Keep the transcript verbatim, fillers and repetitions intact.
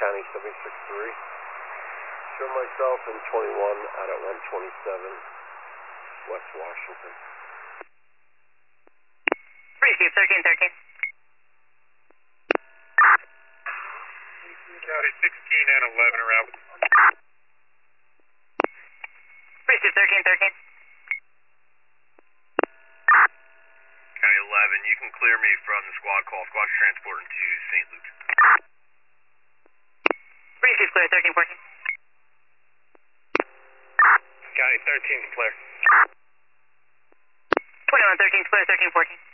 County seven six three. Show myself in twenty-one out at one twenty-seven, West Washington. Receive thirteen thirteen. County sixteen and eleven around. Receive thirteen thirteen. County eleven, you can clear me from the squad call. Squad's transporting to Saint Luke. Receive clear thirteen fourteen. County thirteen, clear. twenty-one thirteen, clear thirteen fourteen.